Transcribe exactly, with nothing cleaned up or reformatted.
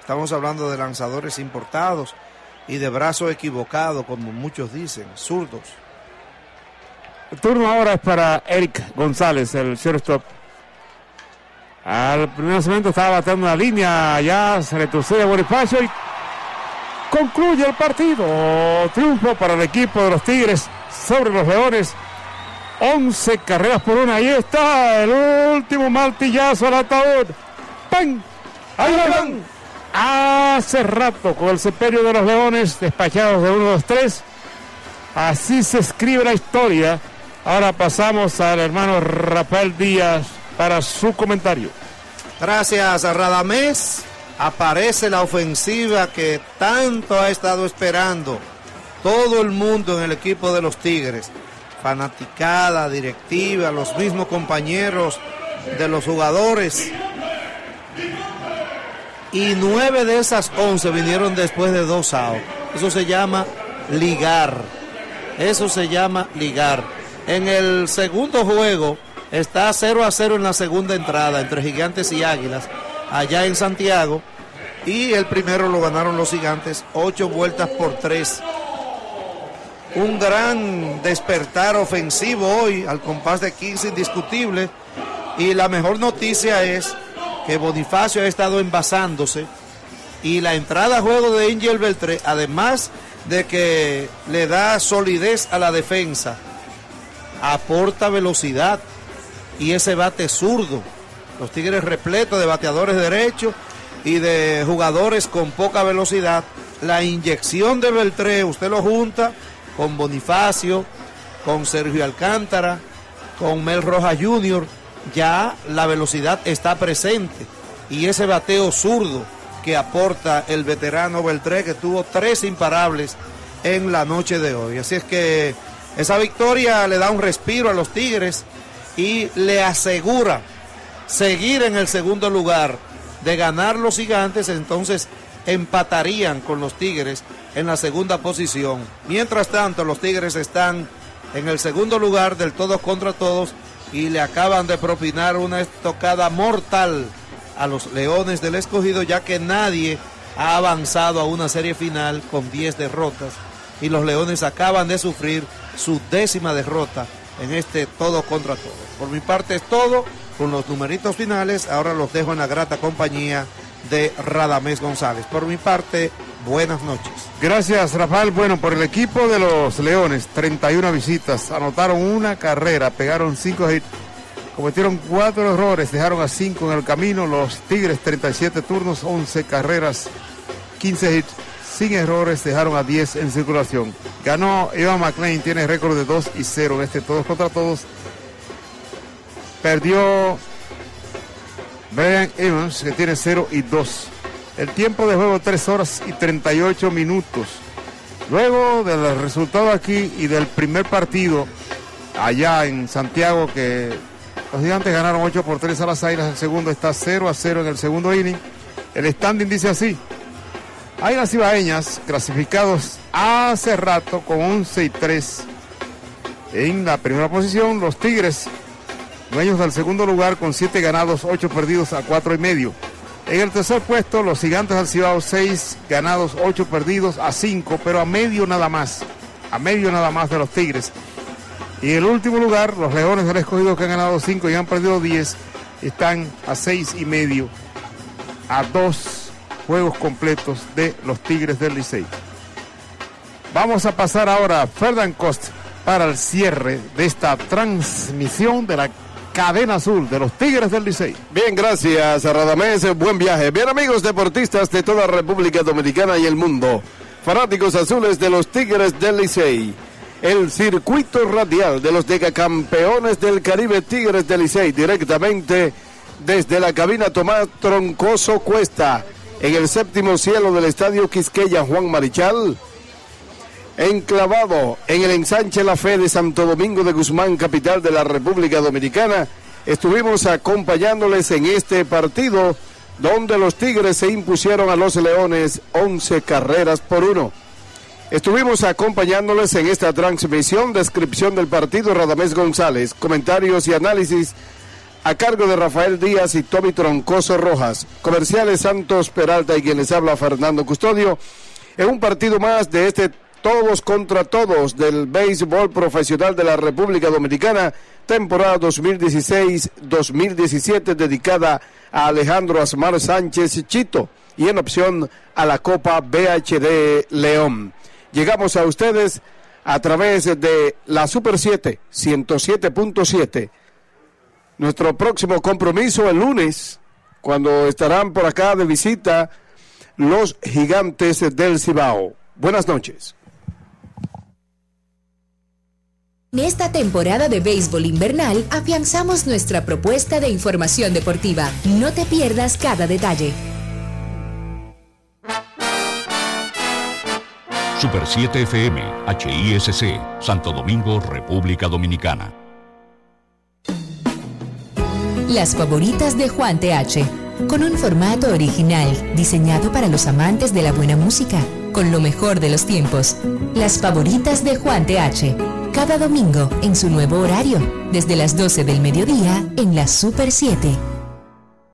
Estamos hablando de lanzadores importados y de brazo equivocado, como muchos dicen, zurdos. El turno ahora es para Eric González, el shortstop. Al primer lanzamiento estaba bateando una línea, ya se retrocede Bonifacio y concluye el partido. Triunfo para el equipo de los Tigres sobre los Leones. once carreras por una. Ahí está el último martillazo al ataúd. ¡Pam! ¡Ahí van! Hace rato con el sepelio de los Leones despachados de uno, dos, tres. Así se escribe la historia. Ahora pasamos al hermano Rafael Díaz para su comentario. Gracias a Radamés. Aparece la ofensiva que tanto ha estado esperando todo el mundo en el equipo de los Tigres. Fanaticada, directiva, los mismos compañeros de los jugadores. Y nueve de esas once vinieron después de dos outs. Eso se llama ligar. Eso se llama ligar. En el segundo juego está cero a cero en la segunda entrada entre Gigantes y Águilas, allá en Santiago. Y el primero lo ganaron los Gigantes, ocho vueltas por tres. Un gran despertar ofensivo hoy, al compás de quince indiscutible. Y la mejor noticia es que Bonifacio ha estado envasándose. Y la entrada a juego de Angel Beltré, además de que le da solidez a la defensa, aporta velocidad. Y ese bate zurdo. Los Tigres repletos de bateadores derechos y de jugadores con poca velocidad. La inyección de Beltré, usted lo junta con Bonifacio, con Sergio Alcántara, con Mel Rojas junior, ya la velocidad está presente. Y ese bateo zurdo que aporta el veterano Beltré, que tuvo tres imparables en la noche de hoy. Así es que esa victoria le da un respiro a los Tigres y le asegura seguir en el segundo lugar. De ganar los Gigantes, entonces empatarían con los Tigres en la segunda posición. Mientras tanto, los Tigres están en el segundo lugar del todos contra todos y le acaban de propinar una estocada mortal a los Leones del Escogido, ya que nadie ha avanzado a una serie final con diez derrotas y los Leones acaban de sufrir su décima derrota en este todo contra todos. Por mi parte es todo. Con los numeritos finales, ahora los dejo en la grata compañía de Radamés González. Por mi parte, buenas noches. Gracias, Rafael. Bueno, por el equipo de los Leones, treinta y una visitas, anotaron una carrera, pegaron cinco hits, cometieron cuatro errores, dejaron a cinco en el camino. Los Tigres, treinta y siete turnos, once carreras, quince hits, sin errores, dejaron a diez en circulación. Ganó Evan McLean, tiene récord de dos y cero en este todos contra todos. Perdió Brian Evans, que tiene cero y dos. El tiempo de juego tres horas y treinta y ocho minutos. Luego del resultado aquí y del primer partido allá en Santiago, que los Gigantes ganaron ocho por tres a las Águilas, el segundo está cero a cero en el segundo inning. El standing dice así: Águilas Ibaeñas clasificados hace rato con once y tres en la primera posición. Los Tigres, dueños del segundo lugar con siete ganados, ocho perdidos a cuatro y medio. En el tercer puesto, los Gigantes del Cibao, seis ganados, ocho perdidos a cinco, pero a medio nada más, a medio nada más de los Tigres. Y en el último lugar, los Leones del Escogido, que han ganado cinco y han perdido diez, están a seis y medio, a dos juegos completos de los Tigres del Licey. Vamos a pasar ahora a Ferdinand Cost para el cierre de esta transmisión de la Cadena Azul de los Tigres del Licey. Bien, gracias, Radamés. Buen viaje. Bien, amigos deportistas de toda República Dominicana y el mundo, fanáticos azules de los Tigres del Licey. El circuito radial de los decacampeones del Caribe Tigres del Licey, directamente desde la cabina Tomás Troncoso Cuesta, en el séptimo cielo del Estadio Quisqueya Juan Marichal, enclavado en el ensanche La Fe de Santo Domingo de Guzmán, capital de la República Dominicana. Estuvimos acompañándoles en este partido donde los Tigres se impusieron a los Leones once carreras por uno. Estuvimos acompañándoles en esta transmisión, descripción del partido, Radamés González, comentarios y análisis, a cargo de Rafael Díaz y Tommy Troncoso Rojas. Comerciales Santos Peralta y quien les habla Fernando Custodio, en un partido más de este todos contra todos del béisbol profesional de la República Dominicana, temporada dos mil dieciséis dos mil diecisiete, dedicada a Alejandro Asmar Sánchez Chito y en opción a la Copa B H D León. Llegamos a ustedes a través de la Super siete, ciento siete punto siete. Nuestro próximo compromiso el lunes, cuando estarán por acá de visita los Gigantes del Cibao. Buenas noches. En esta temporada de béisbol invernal, afianzamos nuestra propuesta de información deportiva. No te pierdas cada detalle. Super siete F M, H I S C, Santo Domingo, República Dominicana. Las favoritas de Juan T H, con un formato original diseñado para los amantes de la buena música, con lo mejor de los tiempos. Las favoritas de Juan T H, cada domingo en su nuevo horario, desde las doce del mediodía en la Super siete.